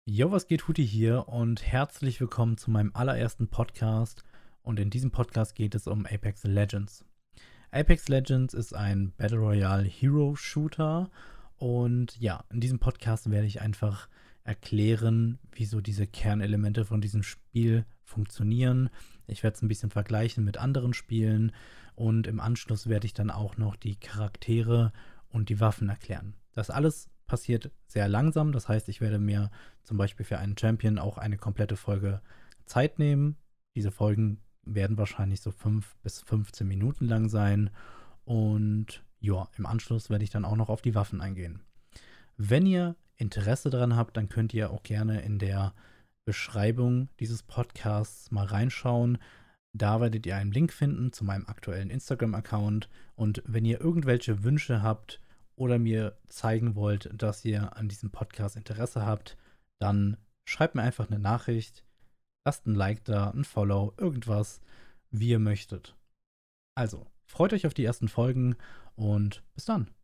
Jo, was geht, Huti hier und herzlich willkommen zu meinem allerersten Podcast. Und in diesem Podcast geht es um Apex Legends. Apex Legends ist ein Battle Royale Hero Shooter. Und ja, in diesem Podcast werde ich einfach erklären, wieso diese Kernelemente von diesem Spiel funktionieren. Ich werde es ein bisschen vergleichen mit anderen Spielen. Und im Anschluss werde ich dann auch noch die Charaktere und die Waffen erklären. Das alles passiert sehr langsam. Das heißt, ich werde mir zum Beispiel für einen Champion auch eine komplette Folge Zeit nehmen. Diese Folgen werden wahrscheinlich so 5 bis 15 Minuten lang sein. Und ja, im Anschluss werde ich dann auch noch auf die Waffen eingehen. Wenn ihr Interesse daran habt, dann könnt ihr auch gerne in der Beschreibung dieses Podcasts mal reinschauen. Da werdet ihr einen Link finden zu meinem aktuellen Instagram-Account. Und wenn ihr irgendwelche Wünsche habt oder mir zeigen wollt, dass ihr an diesem Podcast Interesse habt, dann schreibt mir einfach eine Nachricht, lasst ein Like da, ein Follow, irgendwas, wie ihr möchtet. Also, freut euch auf die ersten Folgen und bis dann.